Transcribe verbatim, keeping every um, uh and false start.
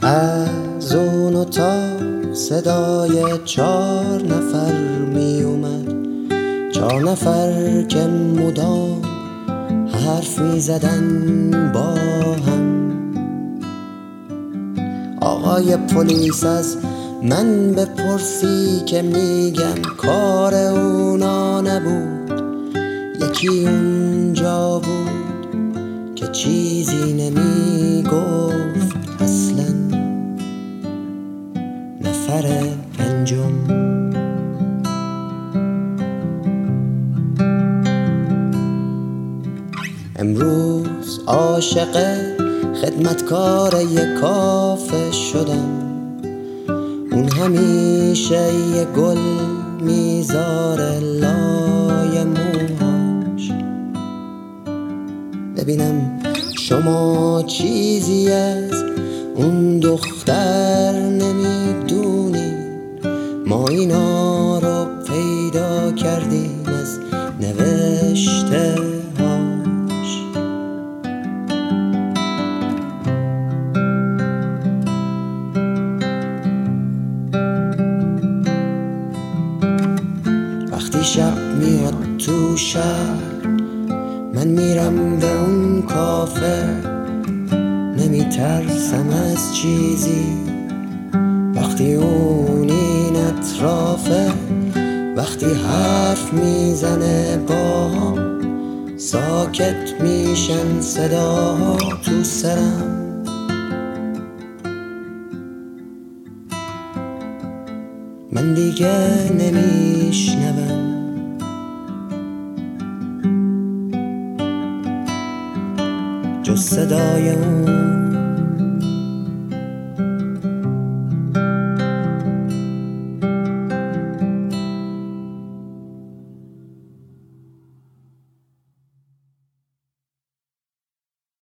از اون اتاق صدای چهار نفر می اومد، چهار نفر که مدام حرف می زدن با هم. آقای پلیس از من بپرسی که میگم کار اونا نبود، یکی اونجا بود که چیزی نمی گفت اصلا. نفر پنجم امروز عاشق خدمتکار یک کافه شدم. اون همیشه یه گل میذاره لای موهاش. ببینم شما چیزی از اون دختر نمیدونی، ما اینا رو پیدا کردیم از نوشته هاش. وقتی شب میاد تو شهر من میرم به اون کافه، نمیترسم از چیزی وقتی اون این اطرافه. وقتی حرف میزنه با هم ساکت میشن صداها تو سرم. من دیگه نمیشنوم جز صدای اون